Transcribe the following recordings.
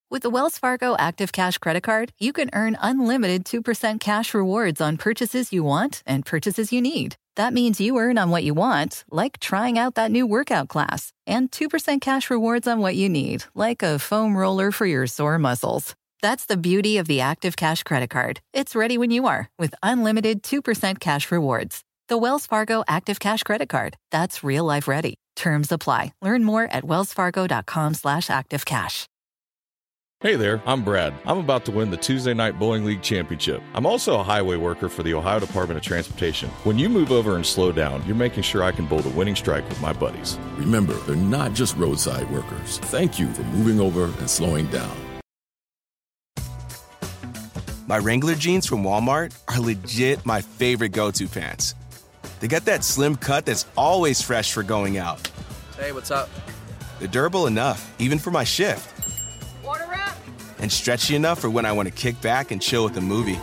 With the Wells Fargo Active Cash Credit Card, you can earn unlimited 2% cash rewards on purchases you want and purchases you need. That means you earn on what you want, like trying out that new workout class, and 2% cash rewards on what you need, like a foam roller for your sore muscles. That's the beauty of the Active Cash Credit Card. It's ready when you are, with unlimited 2% cash rewards. The Wells Fargo Active Cash Credit Card. That's real life ready. Terms apply. Learn more at wellsfargo.com/activecash. Hey there, I'm Brad. I'm about to win the Tuesday Night Bowling League Championship. I'm also a highway worker for the Ohio Department of Transportation. When you move over and slow down, you're making sure I can bowl the winning strike with my buddies. Remember, they're not just roadside workers. Thank you for moving over and slowing down. My Wrangler jeans from Walmart are legit my favorite go-to pants. They got that slim cut that's always fresh for going out. Hey, what's up? They're durable enough, even for my shift. Order up! And stretchy enough for when I want to kick back and chill with a movie.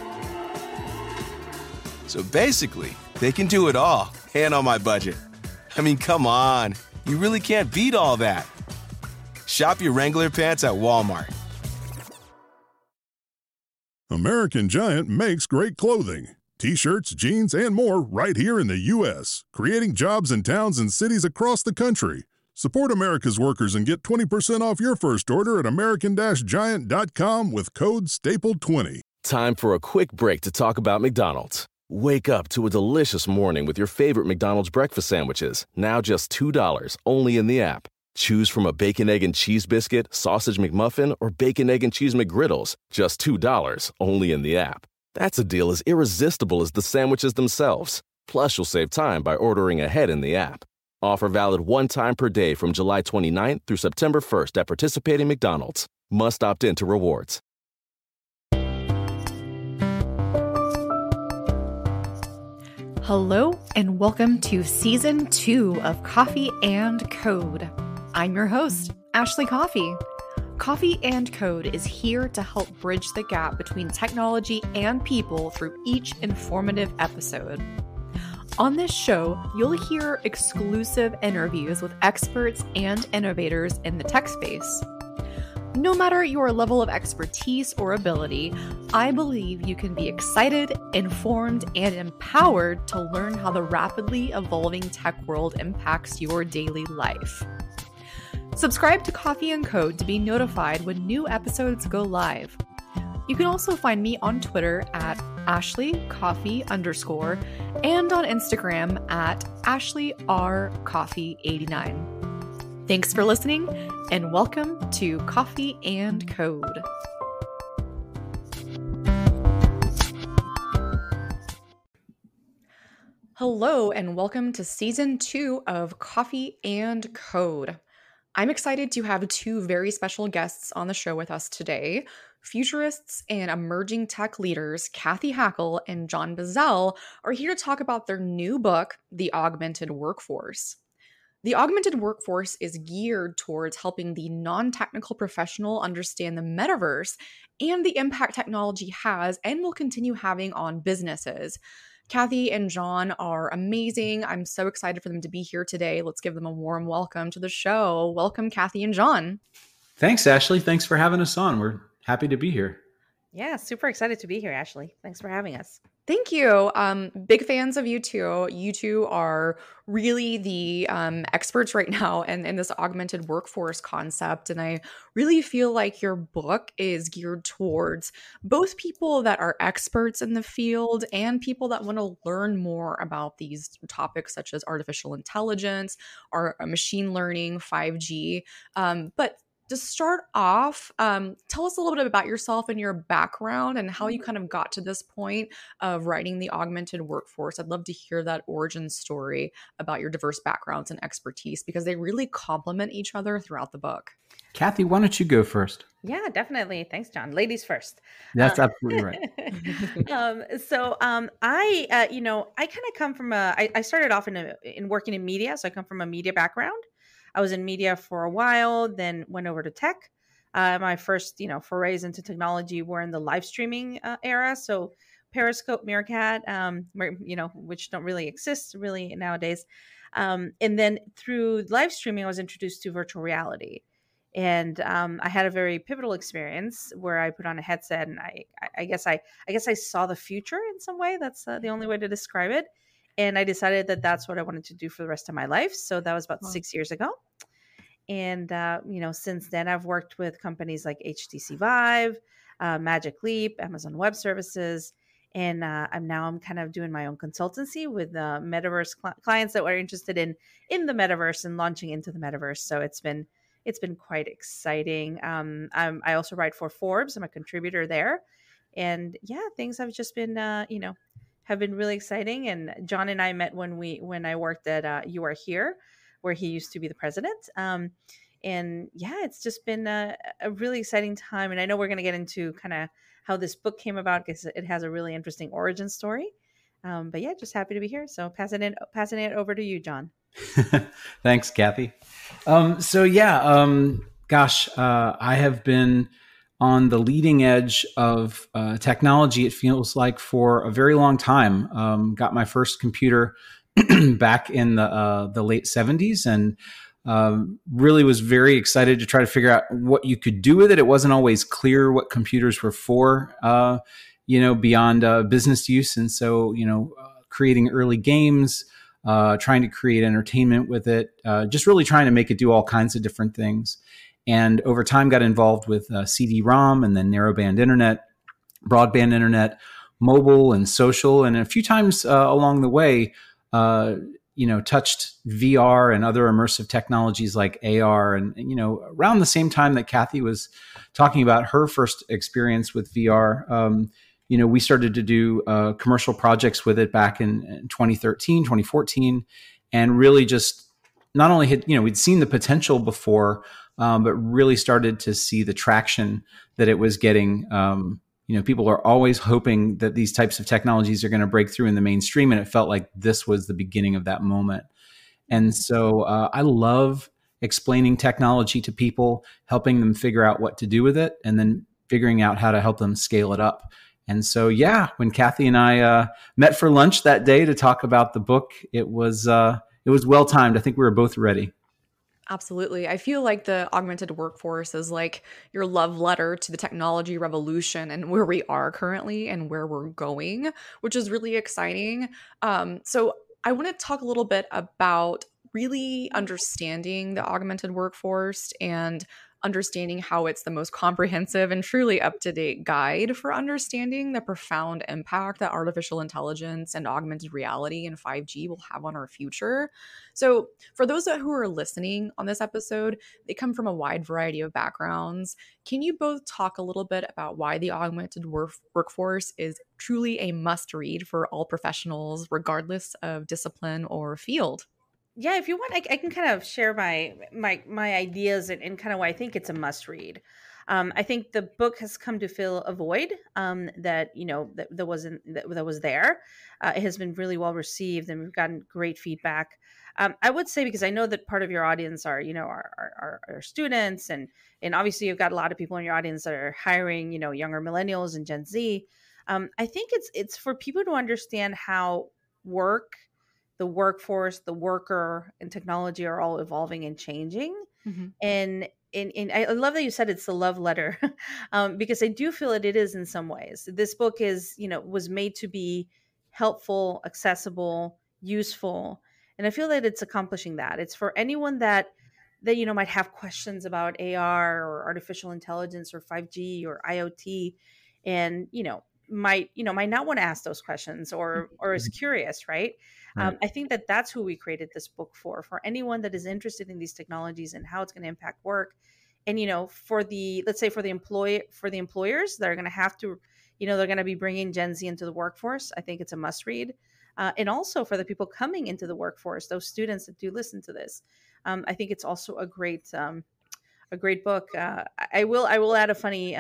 So basically, they can do it all, and on my budget. I mean, come on. You really can't beat all that. Shop your Wrangler pants at Walmart. American Giant makes great clothing. T-shirts, jeans, and more right here in the U.S., creating jobs in towns and cities across the country. Support America's workers and get 20% off your first order at american-giant.com with code STAPLE20. Time for a quick break to talk about McDonald's. Wake up to a delicious morning with your favorite McDonald's breakfast sandwiches, now just $2, only in the app. Choose from a bacon, egg, and cheese biscuit, sausage McMuffin, or bacon, egg, and cheese McGriddles, just $2, only in the app. That's a deal as irresistible as the sandwiches themselves. Plus, you'll save time by ordering ahead in the app. Offer valid one time per day from July 29th through September 1st at participating McDonald's. Must opt in to rewards. Hello, and welcome to Season 2 of Coffee and Code. I'm your host, Ashley Coffee. Coffee and Code is here to help bridge the gap between technology and people through each informative episode. On this show, you'll hear exclusive interviews with experts and innovators in the tech space. No matter your level of expertise or ability, I believe you can be excited, informed, and empowered to learn how the rapidly evolving tech world impacts your daily life. Subscribe to Coffee and Code to be notified when new episodes go live. You can also find me on Twitter at AshleyCoffee_ and on Instagram at AshleyRCoffee89. Thanks for listening, and welcome to Coffee and Code. Hello, and welcome to Season 2 of Coffee and Code. I'm excited to have two very special guests on the show with us today. Futurists and emerging tech leaders Cathy Hackl and John Bazell are here to talk about their new book, The Augmented Workforce. The augmented workforce is geared towards helping the non-technical professional understand the metaverse and the impact technology has and will continue having on businesses. Cathy and John are amazing. I'm so excited for them to be here today. Let's give them a warm welcome to the show. Welcome, Cathy and John. Thanks, Ashley. Thanks for having us on. We're happy to be here. Yeah, super excited to be here, Ashley. Thanks for having us. Thank you. Big fans of you two. You two are really the experts right now in this augmented workforce concept. And I really feel like your book is geared towards both people that are experts in the field and people that want to learn more about these topics such as artificial intelligence or machine learning, 5G. But to start off, tell us a little bit about yourself and your background and how you kind of got to this point of writing The Augmented Workforce. I'd love to hear that origin story about your diverse backgrounds and expertise because they really complement each other throughout the book. Cathy, why don't you go first? Yeah, definitely. Thanks, John. Ladies first. That's absolutely right. I kind of come from I started off in working in media. So I come from a media background. I was in media for a while, then went over to tech. My first, forays into technology were in the live streaming era. So Periscope, Meerkat, which don't really exist really nowadays. And then through live streaming, I was introduced to virtual reality. And I had a very pivotal experience where I put on a headset, and I guess I saw the future in some way. That's the only way to describe it. And I decided that that's what I wanted to do for the rest of my life. So that was about 6 years ago. And since then, I've worked with companies like HTC Vive, Magic Leap, Amazon Web Services, and I'm kind of doing my own consultancy with metaverse clients that were interested in the metaverse and launching into the metaverse. So it's been quite exciting. I also write for Forbes. I'm a contributor there, and yeah, things have just been have been really exciting. And John and I met when I worked at You Are Here, where he used to be the president. And yeah, it's just been a really exciting time. And I know we're going to get into kind of how this book came about, because it has a really interesting origin story. But yeah, just happy to be here. So passing it over to you, John. Thanks, Kathy. I have been on the leading edge of technology, it feels like, for a very long time. Got my first computer back in the late 70s, and really was very excited to try to figure out what you could do with it. It wasn't always clear what computers were for, beyond business use. And so, creating early games, trying to create entertainment with it, just really trying to make it do all kinds of different things. And over time got involved with CD-ROM and then narrowband internet, broadband internet, mobile and social. And a few times along the way, touched VR and other immersive technologies like AR. And, around the same time that Kathy was talking about her first experience with VR, we started to do commercial projects with it back in 2013, 2014, and really just not only we'd seen the potential before, but really started to see the traction that it was getting. People are always hoping that these types of technologies are going to break through in the mainstream, and it felt like this was the beginning of that moment. And so I love explaining technology to people, helping them figure out what to do with it, and then figuring out how to help them scale it up. And so, when Kathy and I met for lunch that day to talk about the book, it was well timed. I think we were both ready. Absolutely. I feel like the augmented workforce is like your love letter to the technology revolution and where we are currently and where we're going, which is really exciting. So I want to talk a little bit about really understanding the augmented workforce and understanding how it's the most comprehensive and truly up-to-date guide for understanding the profound impact that artificial intelligence and augmented reality and 5G will have on our future. So for those who are listening on this episode, they come from a wide variety of backgrounds. Can you both talk a little bit about why the augmented workforce is truly a must-read for all professionals, regardless of discipline or field? Yeah, if you want, I can kind of share my ideas and kind of why I think it's a must read. I think the book has come to fill a void that was there. It has been really well received, and we've gotten great feedback. I would say, because I know that part of your audience are students, and obviously you've got a lot of people in your audience that are hiring younger millennials and Gen Z. I think it's for people to understand how the workforce, the worker, and technology are all evolving and changing. Mm-hmm. And I love that you said it's the love letter, because I do feel it is in some ways. This book was made to be helpful, accessible, useful. And I feel that it's accomplishing that. It's for anyone that might have questions about AR or artificial intelligence or 5G or IoT, and might not want to ask those questions or is curious, right? Right. I think that's who we created this book for anyone that is interested in these technologies and how it's going to impact work. And, for the employers that are going to have to, they're going to be bringing Gen Z into the workforce, I think it's a must read. And also for the people coming into the workforce, those students that do listen to this, I think it's also a great book. I will add a funny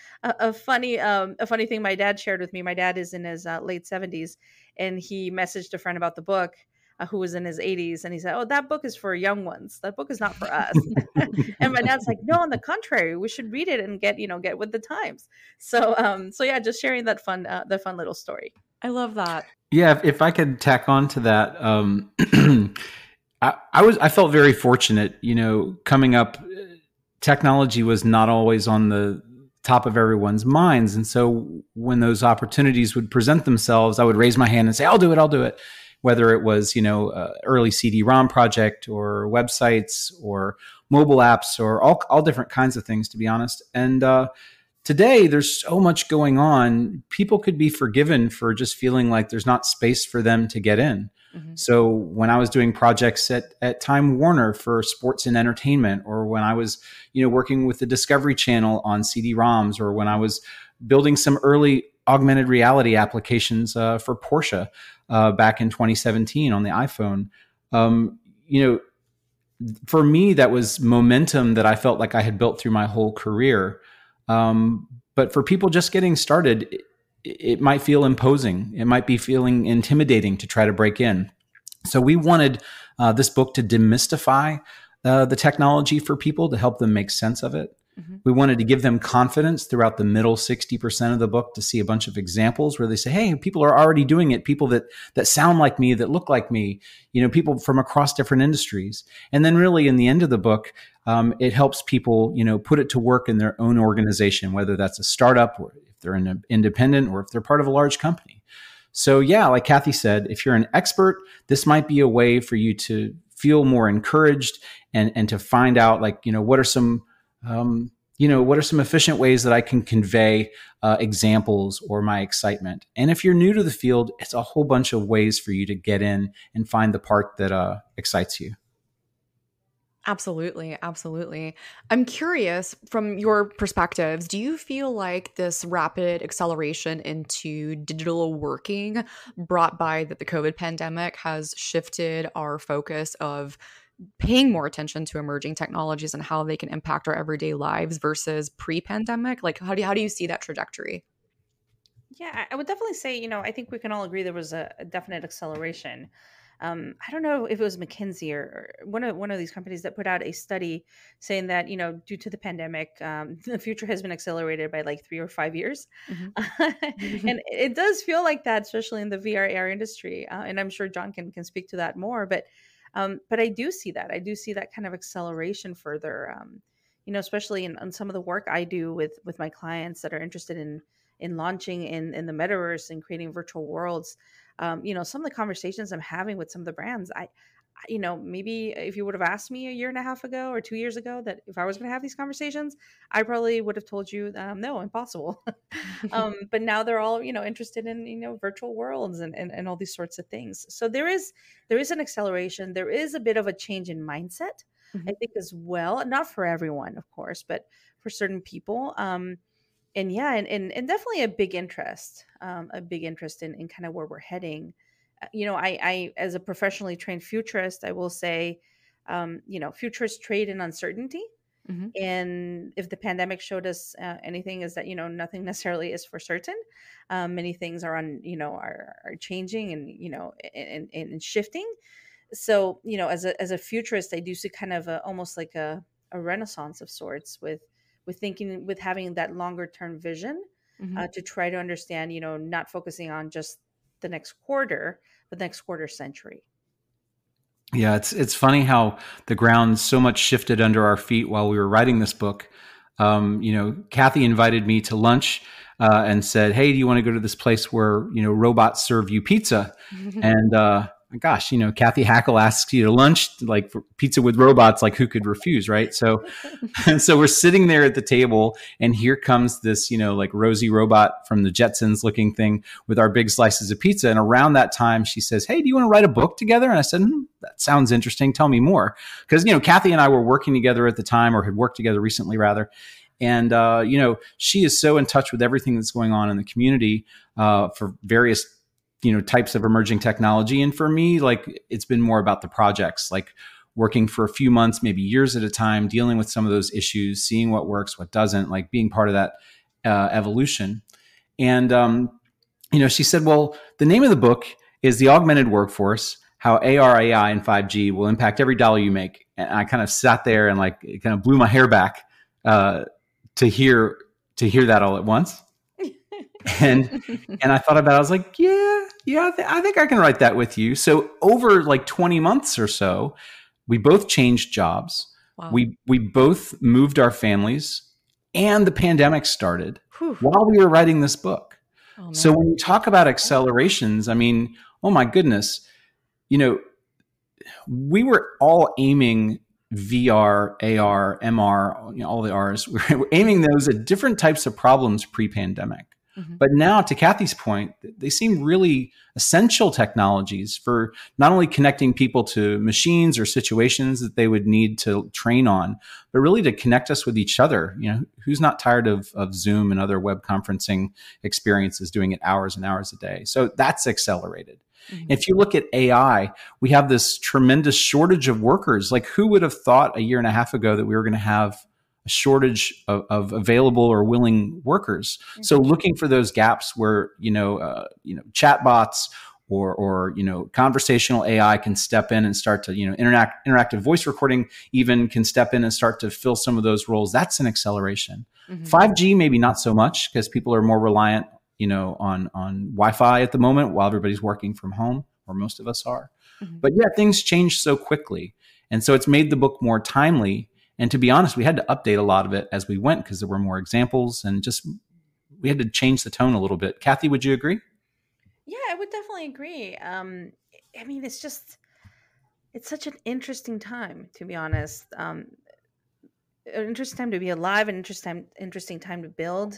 thing my dad shared with me. My dad is in his late 70s, and he messaged a friend about the book who was in his 80s, and he said, "Oh, that book is for young ones. That book is not for us." And my dad's like, "No, on the contrary, we should read it and get with the times." So yeah, just sharing that fun little story. I love that. Yeah, if I could tack on to that, I felt very fortunate, coming up technology was not always on the top of everyone's minds. And so when those opportunities would present themselves, I would raise my hand and say, I'll do it. Whether it was, early CD-ROM project or websites or mobile apps or all different kinds of things, to be honest. And today there's so much going on. People could be forgiven for just feeling like there's not space for them to get in. Mm-hmm. So when I was doing projects at Time Warner for sports and entertainment, or when I was, working with the Discovery Channel on CD-ROMs, or when I was building some early augmented reality applications for Porsche back in 2017 on the iPhone, for me, that was momentum that I felt like I had built through my whole career. But for people just getting started, it might feel imposing. It might be feeling intimidating to try to break in. So we wanted this book to demystify the technology for people, to help them make sense of it. Mm-hmm. We wanted to give them confidence throughout the middle 60% of the book, to see a bunch of examples where they say, hey, people are already doing it. People that sound like me, that look like me, people from across different industries. And then really in the end of the book, it helps people, put it to work in their own organization, whether that's a startup or if they're an independent or if they're part of a large company. So yeah, like Kathy said, if you're an expert, this might be a way for you to feel more encouraged and to find out what are some efficient ways that I can convey examples or my excitement. And if you're new to the field, it's a whole bunch of ways for you to get in and find the part that excites you. Absolutely. Absolutely. I'm curious, from your perspectives, do you feel like this rapid acceleration into digital working brought by the COVID pandemic has shifted our focus of paying more attention to emerging technologies and how they can impact our everyday lives versus pre-pandemic? Like, how do you see that trajectory? Yeah, I would definitely say, I think we can all agree there was a definite acceleration. I don't know if it was McKinsey or one of these companies that put out a study saying that, due to the pandemic, the future has been accelerated by like 3 or 5 years. Mm-hmm. And it does feel like that, especially in the VR/AR industry. And I'm sure John can speak to that more. But I do see that. I do see that kind of acceleration further, especially in some of the work I do with my clients that are interested in launching in the metaverse and creating virtual worlds. Some of the conversations I'm having with some of the brands, maybe if you would have asked me a year and a half ago or 2 years ago that if I was going to have these conversations, I probably would have told you, no, impossible. But now they're all, interested in, virtual worlds and all these sorts of things. So there is an acceleration. There is a bit of a change in mindset, mm-hmm. I think, as well. Not for everyone, of course, but for certain people. And yeah, and definitely a big interest in kind of where we're heading. I as a professionally trained futurist, I will say, futurists trade in uncertainty. Mm-hmm. And if the pandemic showed us anything, is that, nothing necessarily is for certain. Many things are are changing and shifting. So, as a futurist, I do see kind of almost like a renaissance of sorts with having that longer term vision, mm-hmm. To try to understand, not focusing on just the next quarter, but the next quarter century. Yeah, it's funny how the ground so much shifted under our feet while we were writing this book. Kathy invited me to lunch and said, "Hey, do you want to go to this place where robots serve you pizza?" And gosh, Kathy Hackle asks you to lunch, like for pizza with robots, like who could refuse, right? So, and so we're sitting there at the table, and here comes this, like Rosie robot from the Jetsons looking thing with our big slices of pizza. And around that time, she says, "Hey, do you want to write a book together?" And I said, "That sounds interesting. Tell me more." Because, Kathy and I were working together at the time, or had worked together recently rather. And, she is so in touch with everything that's going on in the community for various types of emerging technology. And for me, like, it's been more about the projects, like working for a few months, maybe years at a time, dealing with some of those issues, seeing what works, what doesn't, like being part of that evolution. And, she said, well, the name of the book is The Augmented Workforce, How AR, AI, and 5G Will Impact Every Dollar You Make. And I kind of sat there and it kind of blew my hair back to hear that all at once. And I thought about it. I was like, I think I can write that with you. So over like 20 months or so, we both changed jobs. Wow. We both moved our families, and the pandemic started Whew. while we were writing this book. Oh, So man. when you talk about accelerations, I mean, oh my goodness, you know, we were all aiming VR, AR, MR, you know, all the R's. We're aiming those at different types of problems pre-pandemic. Mhm. But now, to Kathy's point, they seem really essential technologies for not only connecting people to machines or situations that they would need to train on, but really to connect us with each other. You know, who's not tired of Zoom and other web conferencing experiences, doing it hours and hours a day? So that's accelerated. Mhm. If you look at AI, we have this tremendous shortage of workers. Like, who would have thought a year and a half ago that we were going to have a shortage of available or willing workers? Mm-hmm. So looking for those gaps where, chatbots or conversational AI can step in and start to, interactive voice recording even can step in and start to fill some of those roles. That's an acceleration. Mm-hmm. 5G, maybe not so much, because people are more reliant on Wi-Fi at the moment while everybody's working from home, or most of us are. Mm-hmm. But yeah, things change so quickly. And so it's made the book more timely. And to be honest, we had to update a lot of it as we went because there were more examples and just we had to change the tone a little bit. Kathy, would you agree? Yeah, I would definitely agree. I mean, it's such an interesting time, to be honest. An interesting time to be alive, an interesting time to build.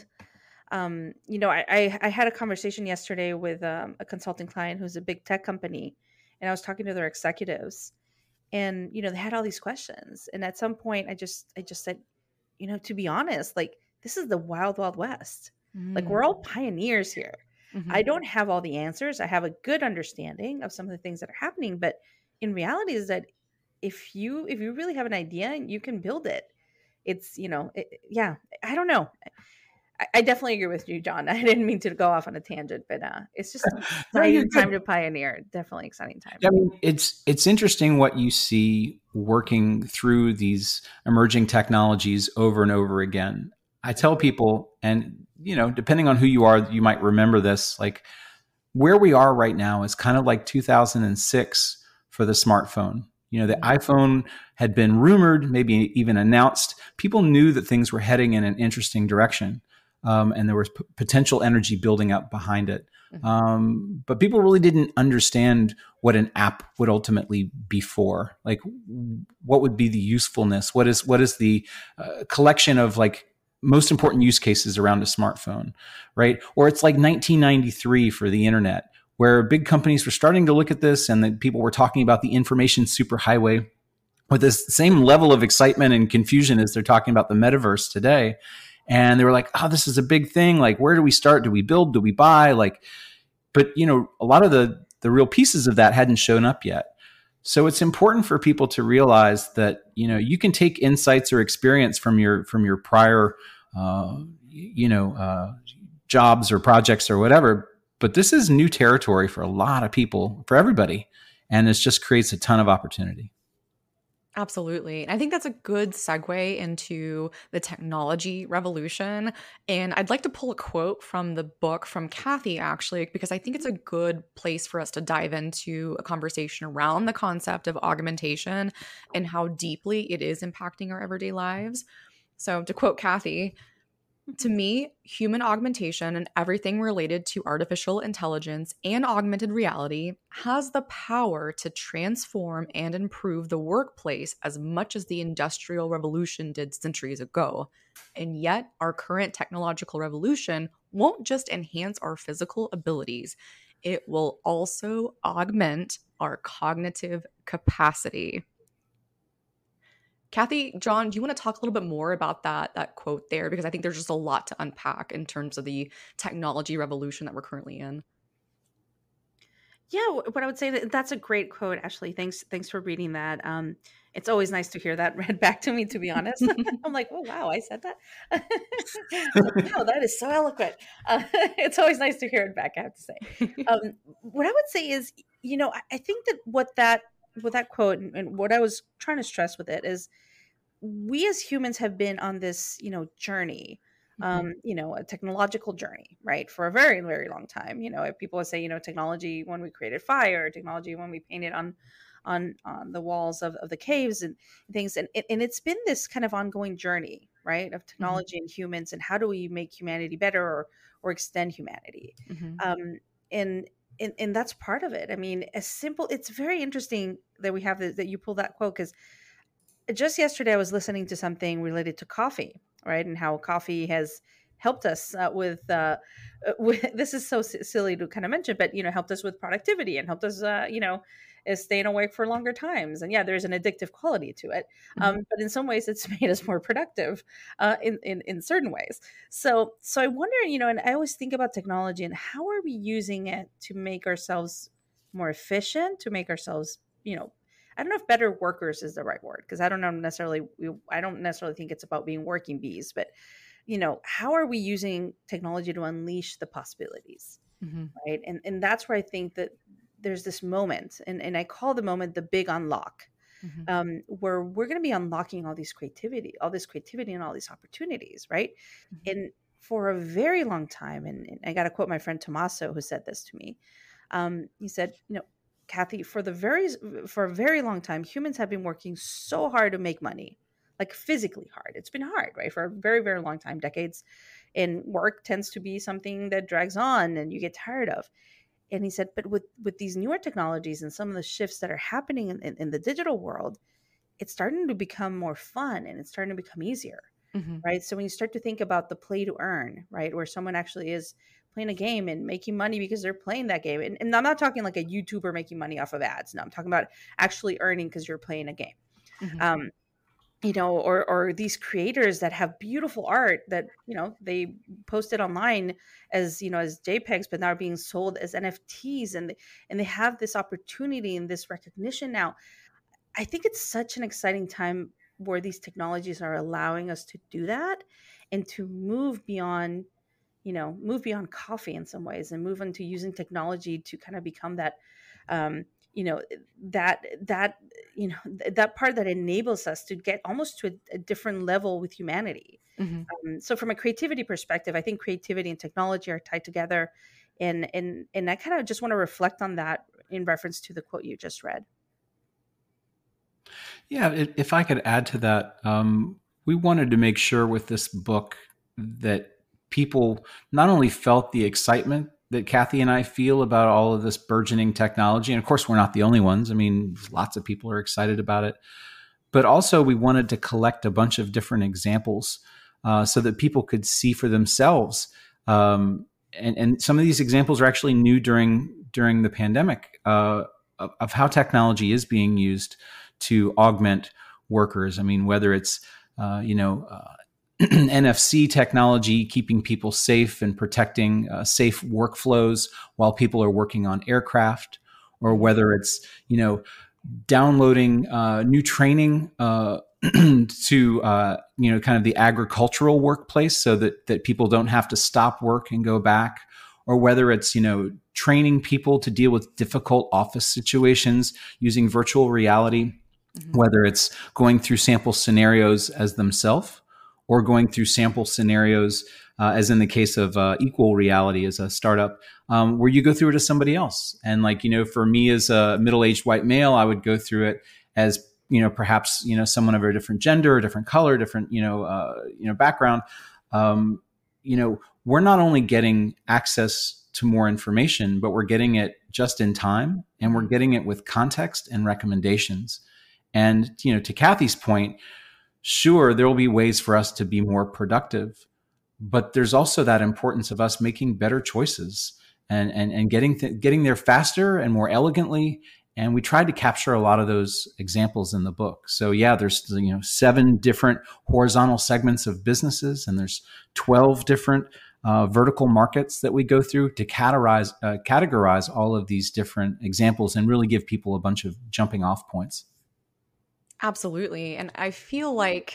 I had a conversation yesterday with a consulting client who's a big tech company, and I was talking to their executives, and they had all these questions. And at some point, I just said, to be honest, like, this is the wild, wild west. Like, we're all pioneers here. Mm-hmm. I don't have all the answers. I have a good understanding of some of the things that are happening, but in reality, is that if you really have an idea, you can build it. It's I don't know. I definitely agree with you, John. I didn't mean to go off on a tangent, but it's just an exciting time to pioneer. Definitely exciting time. I mean, it's interesting what you see working through these emerging technologies over and over again. I tell people, and depending on who you are, you might remember this, like where we are right now is kind of like 2006 for the smartphone. The iPhone had been rumored, maybe even announced. People knew that things were heading in an interesting direction. And there was potential energy building up behind it. But people really didn't understand what an app would ultimately be for. Like, what would be the usefulness? What is the collection of like most important use cases around a smartphone, right? Or it's like 1993 for the internet, where big companies were starting to look at this, and that people were talking about the information superhighway with this same level of excitement and confusion as they're talking about the metaverse today. And they were like, oh, this is a big thing. Like, where do we start? Do we build? Do we buy? Like, but a lot of the real pieces of that hadn't shown up yet. So it's important for people to realize that, you can take insights or experience from your prior, jobs or projects or whatever. But this is new territory for a lot of people, for everybody. And it just creates a ton of opportunity. Absolutely. And I think that's a good segue into the technology revolution. And I'd like to pull a quote from the book from Kathy, actually, because I think it's a good place for us to dive into a conversation around the concept of augmentation and how deeply it is impacting our everyday lives. So to quote Kathy, to me, human augmentation and everything related to artificial intelligence and augmented reality has the power to transform and improve the workplace as much as the Industrial Revolution did centuries ago. And yet, our current technological revolution won't just enhance our physical abilities, it will also augment our cognitive capacity. Kathy, John, do you want to talk a little bit more about that quote there? Because I think there's just a lot to unpack in terms of the technology revolution that we're currently in. Yeah, what I would say, that's a great quote, Ashley. Thanks for reading that. It's always nice to hear that read back to me, to be honest. I'm like, oh, wow, I said that? Wow, that is so eloquent. It's always nice to hear it back, I have to say. What I would say is, I think that what that quote and what I was trying to stress with it is we as humans have been on this, journey, a technological journey, right? For a very, very long time. If people say, technology when we created fire, technology when we painted on on the walls of the caves and things. And it's been this kind of ongoing journey, right, of technology and humans, and how do we make humanity better or extend humanity. And that's part of it. I mean, it's very interesting that we have that you pulled that quote, because just yesterday I was listening to something related to coffee, right? And how coffee has helped us with this is so silly to kind of mention, but helped us with productivity and helped us staying awake for longer times. And yeah, there's an addictive quality to it, but in some ways it's made us more productive in certain ways. So I wonder, and I always think about technology and how are we using it to make ourselves more efficient, to make ourselves, I don't know if better workers is the right word, because I don't necessarily think it's about being working bees, but how are we using technology to unleash the possibilities, right? And that's where I think that there's this moment, and I call the moment the big unlock, where we're going to be unlocking all this creativity and all these opportunities, right? And for a very long time, and I got to quote my friend Tommaso, who said this to me. He said, Kathy, for a very long time, humans have been working so hard to make money, like physically hard. It's been hard, right? For a very, very long time, decades. And work tends to be something that drags on and you get tired of. And he said, but with these newer technologies and some of the shifts that are happening in the digital world, it's starting to become more fun and it's starting to become easier, right? So when you start to think about the play to earn, right, where someone actually is playing a game and making money because they're playing that game. And I'm not talking like a YouTuber making money off of ads. No, I'm talking about actually earning because you're playing a game. Or these creators that have beautiful art that, they posted online as JPEGs, but now are being sold as NFTs, and they have this opportunity and this recognition now. I think it's such an exciting time where these technologies are allowing us to do that and to move beyond coffee in some ways, and move into using technology to kind of become that, that part that enables us to get almost to a different level with humanity. So from a creativity perspective, I think creativity and technology are tied together. And I kind of just want to reflect on that in reference to the quote you just read. Yeah, if I could add to that, we wanted to make sure with this book that people not only felt the excitement that Kathy and I feel about all of this burgeoning technology, and of course we're not the only ones. I mean, lots of people are excited about it, but also we wanted to collect a bunch of different examples so that people could see for themselves. And some of these examples are actually new during the pandemic of how technology is being used to augment workers. I mean, whether it's NFC technology, keeping people safe and protecting safe workflows while people are working on aircraft, or whether it's, downloading new training to, kind of the agricultural workplace so that people don't have to stop work and go back, or whether it's, training people to deal with difficult office situations using virtual reality, whether it's going through sample scenarios as themselves, or going through sample scenarios, as in the case of Equal Reality as a startup, where you go through it as somebody else. And for me as a middle-aged white male, I would go through it as, perhaps, someone of a different gender, a different color, different, background. We're not only getting access to more information, but we're getting it just in time, and we're getting it with context and recommendations. And, to Kathy's point, sure, there will be ways for us to be more productive, but there's also that importance of us making better choices and getting there faster and more elegantly. And we tried to capture a lot of those examples in the book. So yeah, there's 7 different horizontal segments of businesses, and there's 12 different vertical markets that we go through to categorize all of these different examples and really give people a bunch of jumping off points. Absolutely. And I feel like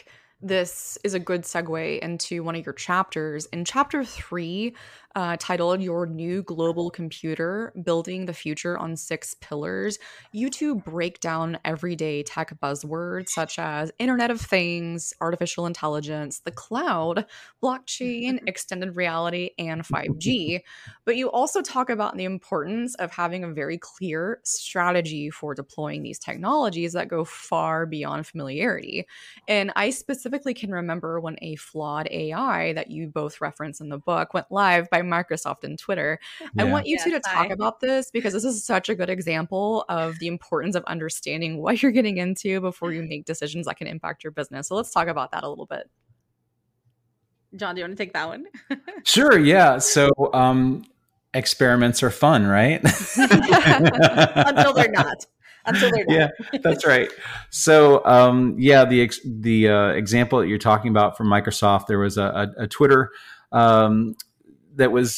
this is a good segue into one of your chapters. In chapter 3, titled Your New Global Computer, Building the Future on 6 Pillars, you two break down everyday tech buzzwords such as Internet of Things, artificial intelligence, the cloud, blockchain, extended reality, and 5G. But you also talk about the importance of having a very clear strategy for deploying these technologies that go far beyond familiarity. And I specifically can remember when a flawed AI that you both reference in the book went live by Microsoft and Twitter. I want you two to talk about this because this is such a good example of the importance of understanding what you're getting into before you make decisions that can impact your business. So let's talk about that a little bit. John, do you want to take that one? Sure. Yeah. So experiments are fun, right? Until they're not. Yeah, that's right. So, the example that you're talking about from Microsoft, there was a Twitter that was,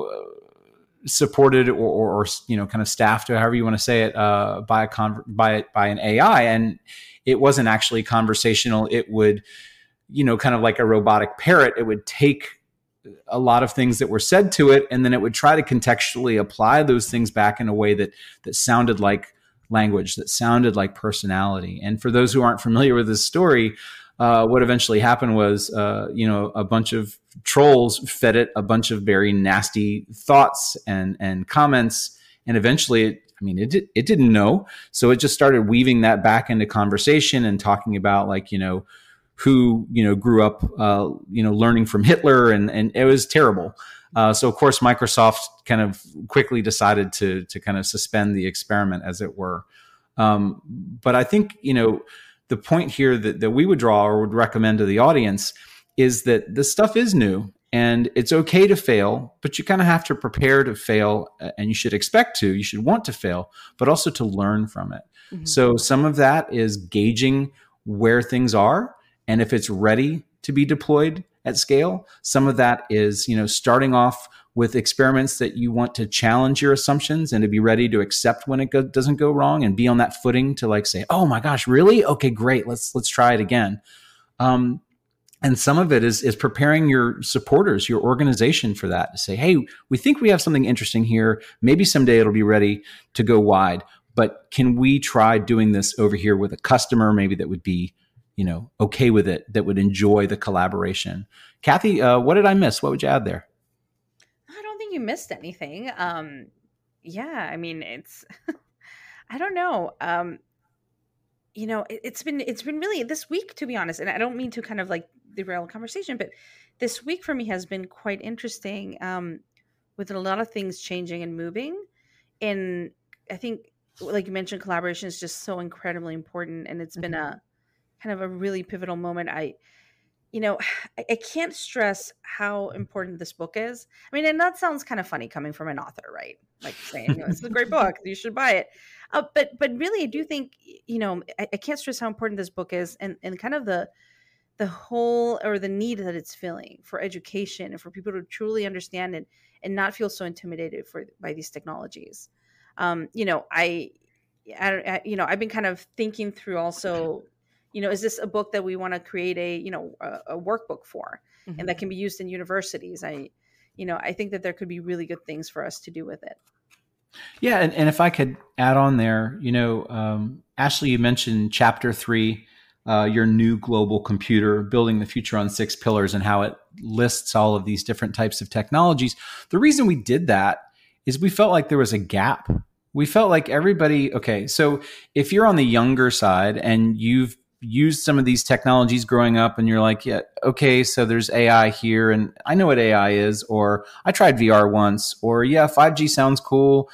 supported or kind of staffed, or however you want to say it, by an AI, and it wasn't actually conversational. It would, kind of like a robotic parrot. It would take a lot of things that were said to it, and then it would try to contextually apply those things back in a way that sounded like language, that sounded like personality. And for those who aren't familiar with this story, what eventually happened was, a bunch of trolls fed it a bunch of very nasty thoughts and comments. And eventually, it didn't know. So it just started weaving that back into conversation and talking about who, grew up, learning from Hitler. And it was terrible. So of course, Microsoft kind of quickly decided to kind of suspend the experiment, as it were. But I think, the point here that we would draw or would recommend to the audience is that this stuff is new and it's okay to fail, but you kind of have to prepare to fail, and you should want to fail, but also to learn from it. Mm-hmm. So some of that is gauging where things are and if it's ready to be deployed at scale. Some of that is, starting off with experiments that you want to challenge your assumptions and to be ready to accept when it doesn't go wrong and be on that footing to say, oh my gosh, really? Okay, great. Let's try it again. And some of it is preparing your supporters, your organization for that, to say, hey, we think we have something interesting here. Maybe someday it'll be ready to go wide, but can we try doing this over here with a customer maybe that would be okay with it, that would enjoy the collaboration? Kathy, what did I miss? What would you add there? I don't think you missed anything. It's, I don't know. It's been really this week, to be honest, and I don't mean to kind of derail the conversation, but this week for me has been quite interesting, with a lot of things changing and moving. And I think, like you mentioned, collaboration is just so incredibly important, and it's been a kind of a really pivotal moment. I can't stress how important this book is. And that sounds kind of funny coming from an author, right? Like saying, this is a great book, you should buy it. But really, I do think, I can't stress how important this book is, and kind of the whole, or the need that it's filling for education and for people to truly understand it and not feel so intimidated by these technologies. I've been kind of thinking through also, is this a book that we want to create a workbook for, mm-hmm. and that can be used in universities? I think that there could be really good things for us to do with it. Yeah. And if I could add on there, Ashley, you mentioned chapter 3, your new global computer, building the future on 6 pillars, and how it lists all of these different types of technologies. The reason we did that is we felt like there was a gap. We felt like everybody, okay, so if you're on the younger side and you've used some of these technologies growing up and you're like, yeah, okay, so there's AI here and I know what AI is, or I tried VR once, or yeah, 5G sounds cool.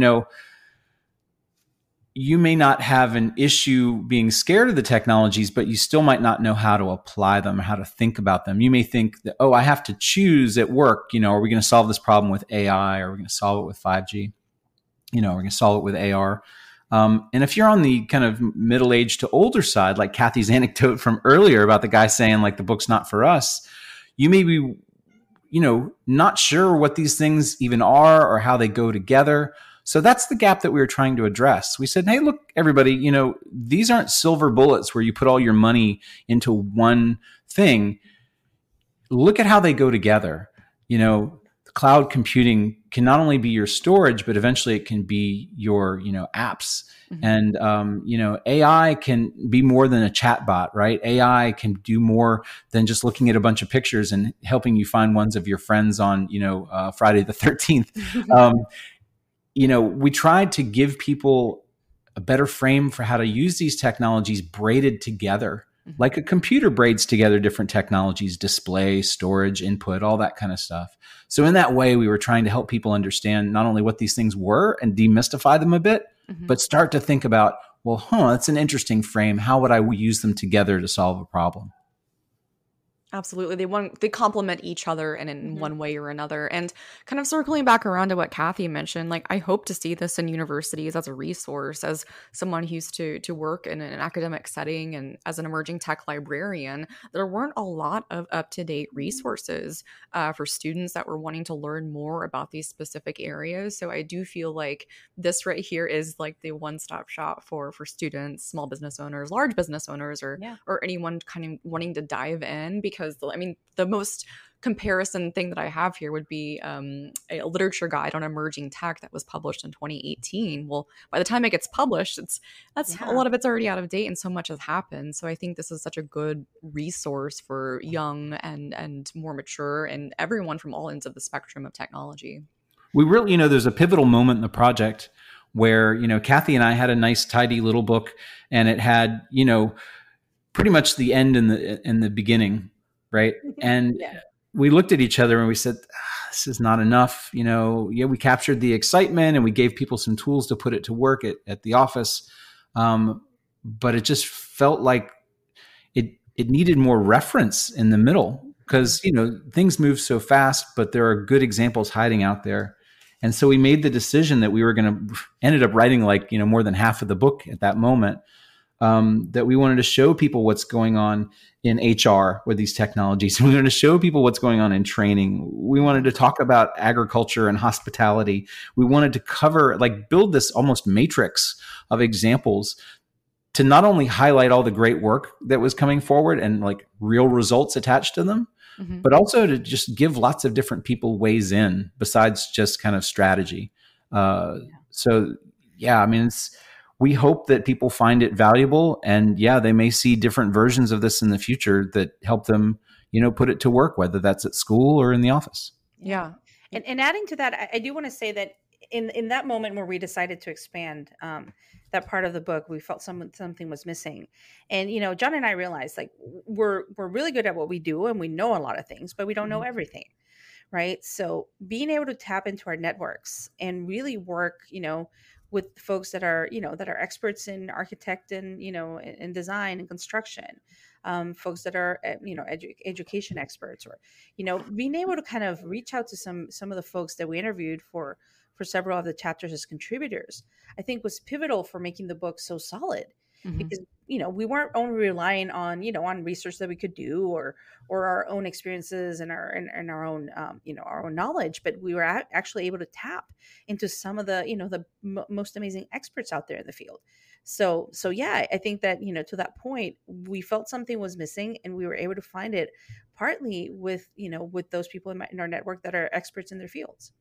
You may not have an issue being scared of the technologies, but you still might not know how to apply them or how to think about them. You may think that, I have to choose at work, are we going to solve this problem with AI, or are we going to solve it with 5G? We're going to solve it with AR. And if you're on the kind of middle-aged to older side, like Kathy's anecdote from earlier about the guy saying the book's not for us, you may be, not sure what these things even are or how they go together. So that's the gap that we were trying to address. We said, hey, look, everybody, these aren't silver bullets where you put all your money into one thing, look at how they go together. Cloud computing can not only be your storage, but eventually it can be your, apps. And, AI can be more than a chat bot, right? AI can do more than just looking at a bunch of pictures and helping you find ones of your friends on, Friday the 13th. We tried to give people a better frame for how to use these technologies braided together, like a computer braids together different technologies, display, storage, input, all that kind of stuff. So in that way, we were trying to help people understand not only what these things were and demystify them a bit, but start to think about, well, that's an interesting frame. How would I use them together to solve a problem? Absolutely. They complement each other in one way or another. And kind of circling back around to what Kathy mentioned, like, I hope to see this in universities as a resource. As someone who used to work in an academic setting and as an emerging tech librarian, there weren't a lot of up-to-date resources for students that were wanting to learn more about these specific areas. So I do feel like this right here is like the one-stop shop for students, small business owners, large business owners, or anyone kind of wanting to dive in. Because the most comparison thing that I have here would be a literature guide on emerging tech that was published in 2018. Well, by the time it gets published, a lot of it's already out of date and so much has happened. So I think this is such a good resource for young and more mature and everyone from all ends of the spectrum of technology. We really, there's a pivotal moment in the project where, Kathy and I had a nice, tidy little book, and it had, pretty much the end and the beginning. Right. And we looked at each other and we said, this is not enough. We captured the excitement and we gave people some tools to put it to work at the office. But it just felt like it needed more reference in the middle because, things move so fast, but there are good examples hiding out there. And so we made the decision that we were ended up writing more than half of the book at that moment. That we wanted to show people what's going on in HR with these technologies. We wanted to show people what's going on in training. We wanted to talk about agriculture and hospitality. We wanted to cover, build this almost matrix of examples to not only highlight all the great work that was coming forward and real results attached to them, but also to just give lots of different people ways in besides just kind of strategy. We hope that people find it valuable, and they may see different versions of this in the future that help them, put it to work, whether that's at school or in the office. Yeah. And adding to that, I do want to say that in that moment where we decided to expand that part of the book, we felt something was missing. And, John and I realized we're really good at what we do and we know a lot of things, but we don't know everything. Right. So being able to tap into our networks and really work, with folks that are experts in architect and, in design and construction, folks that are, education experts, or, being able to kind of reach out to some of the folks that we interviewed for several of the chapters as contributors, I think was pivotal for making the book so solid. Because, we weren't only relying on, on research that we could do or our own experiences and our own, our own knowledge, but we were actually able to tap into some of the, the most amazing experts out there in the field. So I think that, to that point, we felt something was missing and we were able to find it partly with, with those people in our network that are experts in their fields.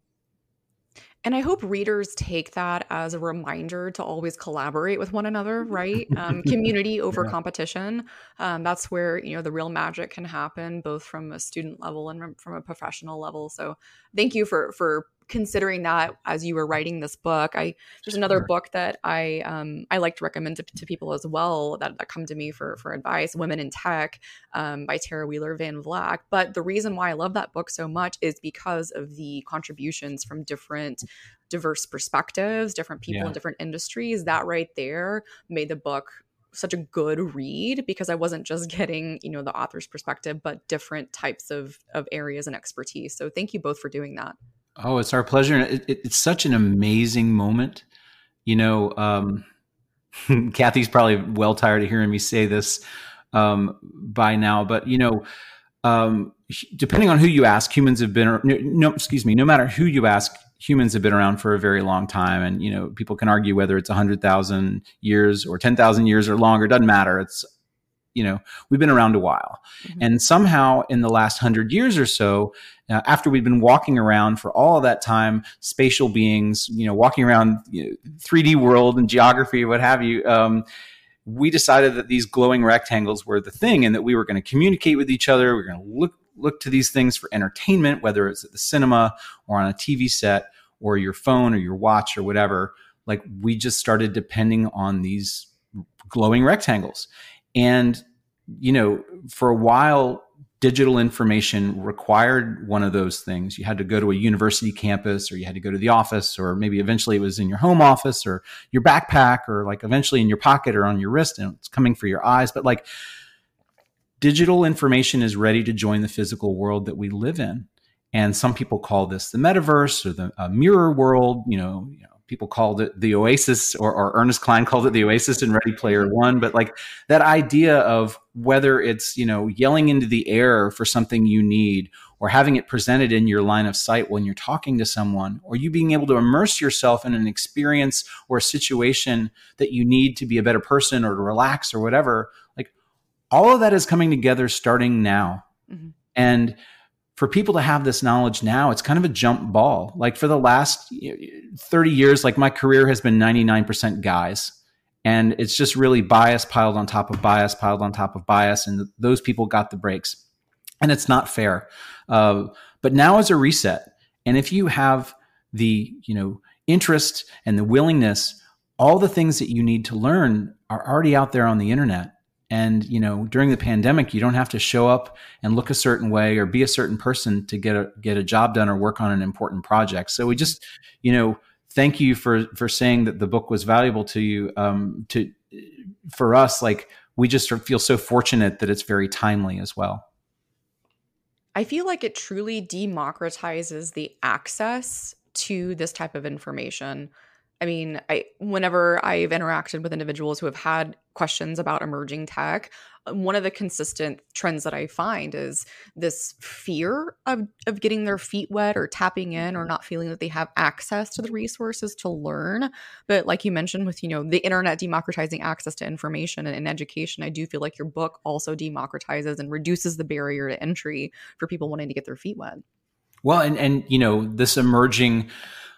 And I hope readers take that as a reminder to always collaborate with one another, right? Community over competition. That's where, the real magic can happen, both from a student level and from a professional level. So thank you for considering that as you were writing this book. There's another book that I like to recommend to people as well that come to me for advice, Women in Tech, by Tara Wheeler Van Vleck. But the reason why I love that book so much is because of the contributions from different diverse perspectives, different people in different industries. That right there made the book such a good read because I wasn't just getting, the author's perspective, but different types of areas and expertise. So thank you both for doing that. Oh, it's our pleasure. It's such an amazing moment. Kathy's probably well tired of hearing me say this by now, but, depending on who you ask, humans have been, no matter who you ask, humans have been around for a very long time. And, people can argue whether it's 100,000 years or 10,000 years or longer. It doesn't matter. It's we've been around a while. Mm-hmm. And somehow in the last 100 years or so, after we've been walking around for all of that time, spatial beings, walking around 3D world and geography, what have you, we decided that these glowing rectangles were the thing, and that we were going to communicate with each other. We were going to look to these things for entertainment, whether it's at the cinema or on a TV set or your phone or your watch or whatever. Like, we just started depending on these glowing rectangles. And, for a while, digital information required one of those things. You had to go to a university campus, or you had to go to the office, or maybe eventually it was in your home office or your backpack, or like eventually in your pocket or on your wrist, and it's coming for your eyes. But like, digital information is ready to join the physical world that we live in. And some people call this the metaverse or the mirror world. People called it the Oasis, or Ernest Cline called it the Oasis in Ready Player One. But like, that idea of whether it's, yelling into the air for something you need, or having it presented in your line of sight when you're talking to someone, or you being able to immerse yourself in an experience or a situation that you need to be a better person or to relax or whatever, like, all of that is coming together starting now. Mm-hmm. And for people to have this knowledge now, it's kind of a jump ball. Like, for the last 30 years, like, my career has been 99% guys. And it's just really bias piled on top of bias, piled on top of bias. And those people got the breaks. And it's not fair. But now is a reset. And if you have the, interest and the willingness, all the things that you need to learn are already out there on the internet. And, during the pandemic, you don't have to show up and look a certain way or be a certain person to get a job done or work on an important project. So we just, thank you for saying that the book was valuable to you. For us, like, we just feel so fortunate that it's very timely as well. I feel like it truly democratizes the access to this type of information. I mean, whenever I've interacted with individuals who have had questions about emerging tech, one of the consistent trends that I find is this fear of getting their feet wet or tapping in, or not feeling that they have access to the resources to learn. But like you mentioned with, the internet democratizing access to information and education, I do feel like your book also democratizes and reduces the barrier to entry for people wanting to get their feet wet. Well, and this emerging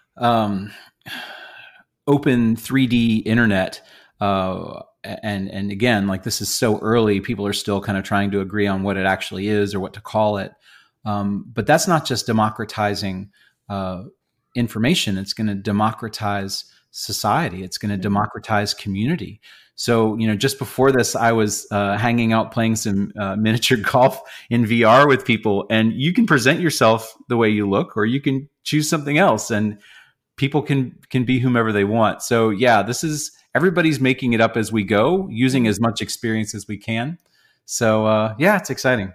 open 3D internet, and again, like, this is so early, people are still kind of trying to agree on what it actually is or what to call it. But that's not just democratizing information. It's going to democratize society. It's going to democratize community. So, just before this, I was hanging out playing some miniature golf in VR with people, and you can present yourself the way you look, or you can choose something else, and people can be whomever they want. So yeah, everybody's making it up as we go, using as much experience as we can. So yeah, it's exciting.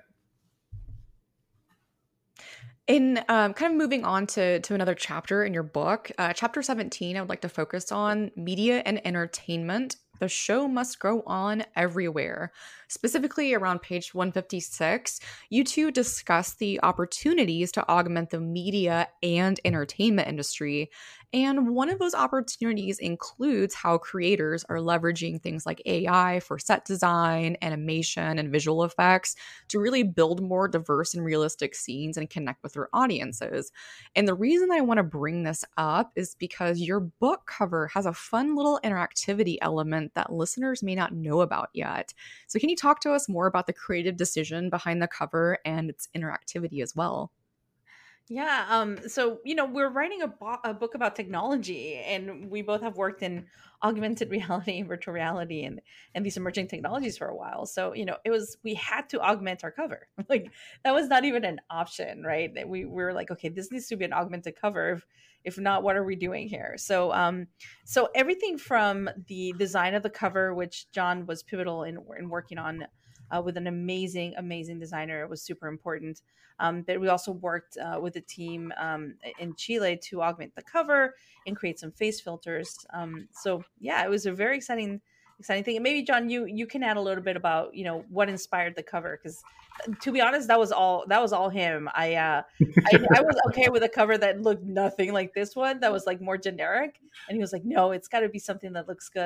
In kind of moving on to another chapter in your book, chapter 17, I would like to focus on media and entertainment. The show must go on everywhere. Specifically around page 156, you two discuss the opportunities to augment the media and entertainment industry. And one of those opportunities includes how creators are leveraging things like AI for set design, animation, and visual effects to really build more diverse and realistic scenes and connect with their audiences. And the reason I want to bring this up is because your book cover has a fun little interactivity element that listeners may not know about yet. So can you talk to us more about the creative decision behind the cover and its interactivity as well? Yeah. So, we're writing a book about technology, and we both have worked in augmented reality, virtual reality, and these emerging technologies for a while. So, we had to augment our cover. Like, that was not even an option, right? That we were like, okay, this needs to be an augmented cover. If not, what are we doing here? So, so everything from the design of the cover, which John was pivotal in working on, with an amazing designer. It was super important. But we also worked with a team in Chile to augment the cover and create some face filters. So yeah, it was a very exciting thing. And maybe John, you can add a little bit about what inspired the cover, because to be honest, that was all him. I was okay with a cover that looked nothing like this one, that was like more generic, and he was like, no, it's got to be something that looks good.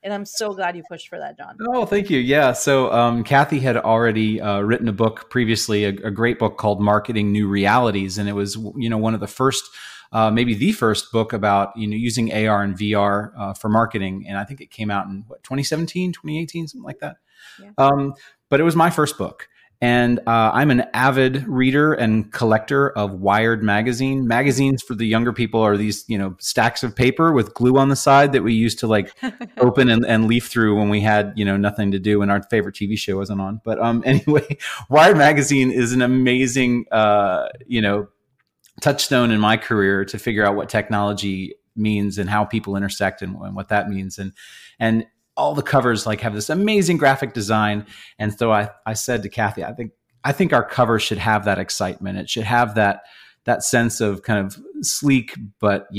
And I'm so glad you pushed for that, John. Oh, thank you. Yeah. So Kathy had already written a book previously, a great book called Marketing New Realities. And it was, one of the first, maybe the first book about, using AR and VR for marketing. And I think it came out in 2017, 2018, something like that. Yeah. But it was my first book. And I'm an avid reader and collector of Wired magazine. Magazines for the younger people are these, stacks of paper with glue on the side that we used to open and leaf through when we had, nothing to do and our favorite TV show wasn't on. But anyway, Wired magazine is an amazing, touchstone in my career to figure out what technology means and how people intersect and what that means. And all the covers have this amazing graphic design. And so I said to Kathy, I think our cover should have that excitement. It should have that sense of kind of sleek, but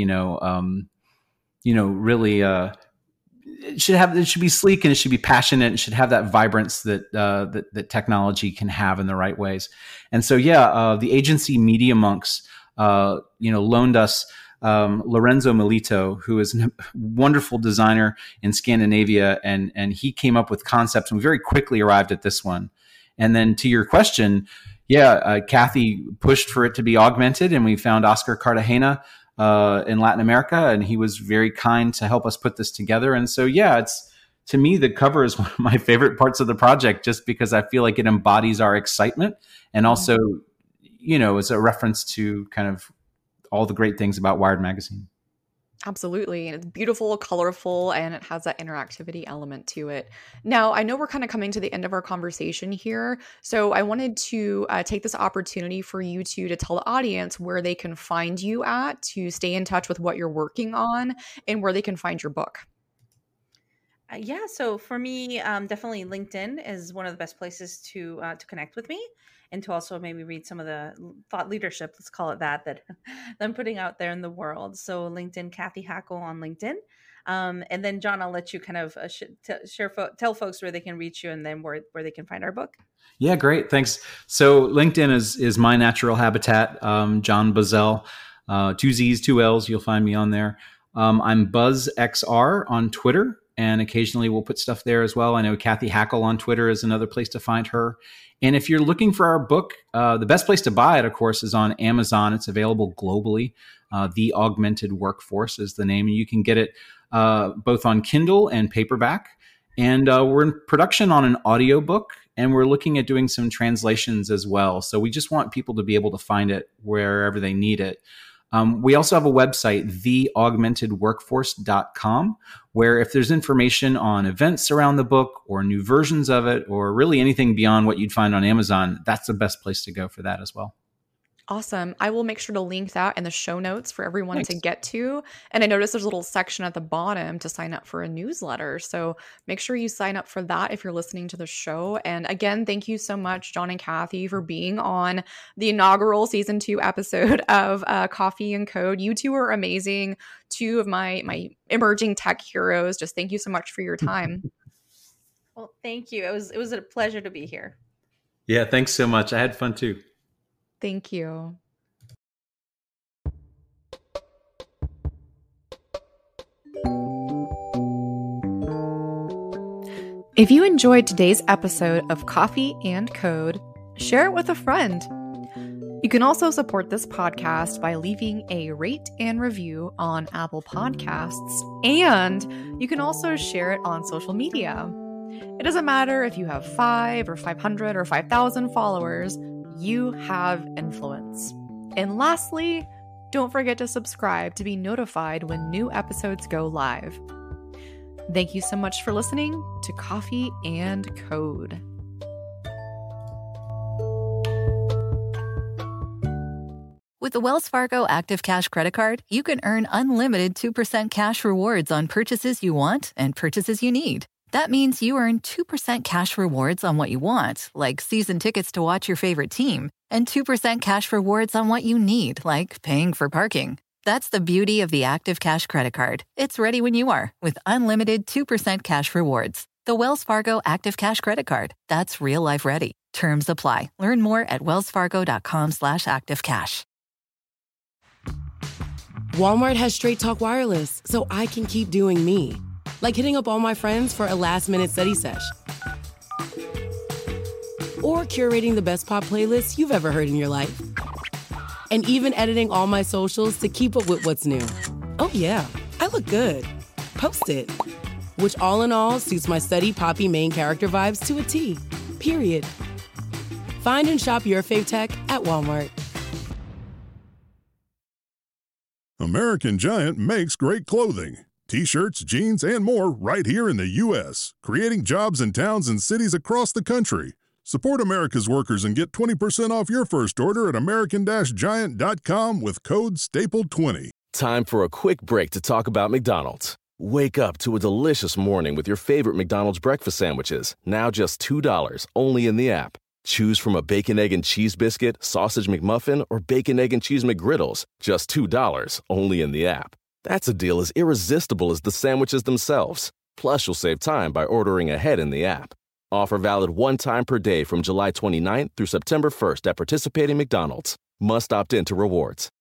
really it should be sleek and it should be passionate. It should have that vibrance that technology can have in the right ways. And so the agency Media Monks loaned us Lorenzo Milito, who is a wonderful designer in Scandinavia, and he came up with concepts, and we very quickly arrived at this one. And then to your question, Kathy pushed for it to be augmented, and we found Oscar Cartagena in Latin America, and he was very kind to help us put this together. And so, it's, to me, the cover is one of my favorite parts of the project, just because I feel like it embodies our excitement, and also, it's a reference to kind of all the great things about Wired magazine. Absolutely. And it's beautiful, colorful, and it has that interactivity element to it. Now, I know we're kind of coming to the end of our conversation here. So I wanted to take this opportunity for you to tell the audience where they can find you at, to stay in touch with what you're working on, and where they can find your book. So for me, definitely LinkedIn is one of the best places to connect with me, and to also maybe read some of the thought leadership, let's call it that I'm putting out there in the world. So LinkedIn, Kathy Hackl on LinkedIn. And then John, I'll let you kind of tell folks where they can reach you, and then where they can find our book. Yeah, great. Thanks. So LinkedIn is my natural habitat. John Buzzell, 2 Z's, 2 L's. You'll find me on there. I'm BuzzXR on Twitter, and occasionally we'll put stuff there as well. I know Kathy Hackl on Twitter is another place to find her. And if you're looking for our book, the best place to buy it, of course, is on Amazon. It's available globally. The Augmented Workforce is the name. And you can get it both on Kindle and paperback. And we're in production on an audiobook, and we're looking at doing some translations as well. So we just want people to be able to find it wherever they need it. We also have a website, theaugmentedworkforce.com, where if there's information on events around the book or new versions of it, or really anything beyond what you'd find on Amazon, that's the best place to go for that as well. Awesome. I will make sure to link that in the show notes for everyone to get to. And I noticed there's a little section at the bottom to sign up for a newsletter. So make sure you sign up for that if you're listening to the show. And again, thank you so much, John and Kathy, for being on the inaugural season 2 episode of Coffee and Code. You two are amazing. 2 of my emerging tech heroes. Just thank you so much for your time. Well, thank you. It was a pleasure to be here. Yeah, thanks so much. I had fun too. Thank you. If you enjoyed today's episode of Coffee and Code, share it with a friend. You can also support this podcast by leaving a rate and review on Apple Podcasts, and you can also share it on social media. It doesn't matter if you have 5 or 500 or 5,000 followers, you have influence. And lastly, don't forget to subscribe to be notified when new episodes go live. Thank you so much for listening to Coffee and Code. With the Wells Fargo Active Cash Credit Card, you can earn unlimited 2% cash rewards on purchases you want and purchases you need. That means you earn 2% cash rewards on what you want, like season tickets to watch your favorite team, and 2% cash rewards on what you need, like paying for parking. That's the beauty of the Active Cash Credit Card. It's ready when you are, with unlimited 2% cash rewards. The Wells Fargo Active Cash Credit Card. That's real life ready. Terms apply. Learn more at wellsfargo.com/activecash. Walmart has Straight Talk Wireless, so I can keep doing me. Like hitting up all my friends for a last-minute study sesh. Or curating the best pop playlists you've ever heard in your life. And even editing all my socials to keep up with what's new. Oh yeah, I look good. Post it. Which all in all suits my study poppy main character vibes to a T. Period. Find and shop your fave tech at Walmart. American Giant makes great clothing. T-shirts, jeans, and more right here in the U.S., creating jobs in towns and cities across the country. Support America's workers and get 20% off your first order at american-giant.com with code STAPLE20. Time for a quick break to talk about McDonald's. Wake up to a delicious morning with your favorite McDonald's breakfast sandwiches, now just $2, only in the app. Choose from a bacon, egg, and cheese biscuit, sausage McMuffin, or bacon, egg, and cheese McGriddles, just $2, only in the app. That's a deal as irresistible as the sandwiches themselves. Plus, you'll save time by ordering ahead in the app. Offer valid one time per day from July 29th through September 1st at participating McDonald's. Must opt in to rewards.